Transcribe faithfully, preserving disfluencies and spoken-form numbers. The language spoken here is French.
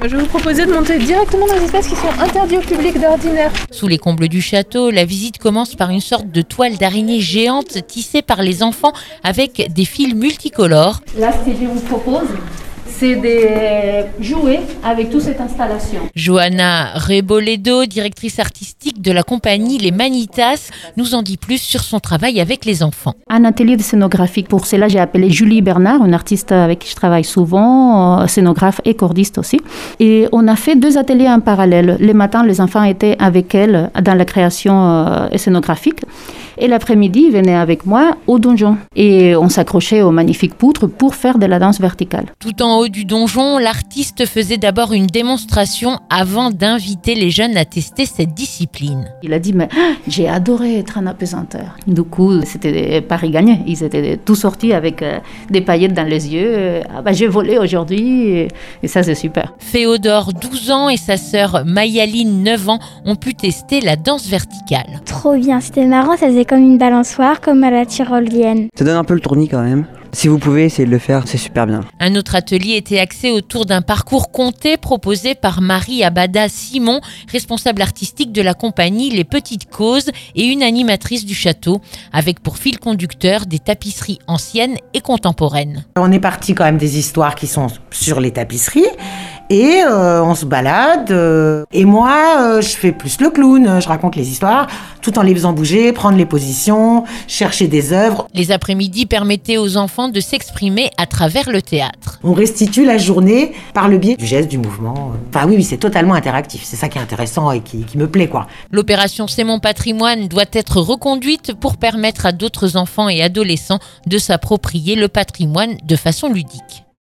Je vais vous proposer de monter directement dans les espaces qui sont interdits au public d'ordinaire. Sous les combles du château, la visite commence par une sorte de toile d'araignée géante tissée par les enfants avec des fils multicolores. Là, ce que je vous propose, c'est de jouer avec toute cette installation. Johanna Reboledo, directrice artistique de la compagnie Les Manitas, nous en dit plus sur son travail avec les enfants. Un atelier de scénographie. Pour cela, j'ai appelé Julie Bernard, une artiste avec qui je travaille souvent, scénographe et cordiste aussi. Et on a fait deux ateliers en parallèle. Les matins, les enfants étaient avec elle dans la création scénographique. Et l'après-midi, ils venaient avec moi au donjon. Et on s'accrochait aux magnifiques poutres pour faire de la danse verticale. Tout en haut du donjon, l'artiste faisait d'abord une démonstration avant d'inviter les jeunes à tester cette discipline. Il a dit, mais j'ai adoré être un apesanteur. Du coup, c'était Paris gagné. Ils étaient tous sortis avec euh, des paillettes dans les yeux. Ah bah, j'ai volé aujourd'hui et, et ça, c'est super. Féodore, douze ans, et sa sœur Mayaline, neuf ans, ont pu tester la danse verticale. Trop bien, c'était marrant, ça faisait comme une balançoire, comme à la tyrolienne. Ça donne un peu le tournis quand même. Si vous pouvez essayer de le faire, c'est super bien. Un autre atelier était axé autour d'un parcours conté proposé par Marie Abada Simon, responsable artistique de la compagnie Les Petites Causes et une animatrice du château, avec pour fil conducteur des tapisseries anciennes et contemporaines. On est parti quand même des histoires qui sont sur les tapisseries et euh, on se balade. Euh, et moi, euh, je fais plus le clown, je raconte les histoires tout en les faisant bouger, prendre les positions, chercher des œuvres. Les après-midi permettaient aux enfants de s'exprimer à travers le théâtre. On restitue la journée par le biais du geste, du mouvement. Enfin oui, oui, c'est totalement interactif. C'est ça qui est intéressant et qui, qui me plaît, quoi. L'opération C'est mon patrimoine doit être reconduite pour permettre à d'autres enfants et adolescents de s'approprier le patrimoine de façon ludique.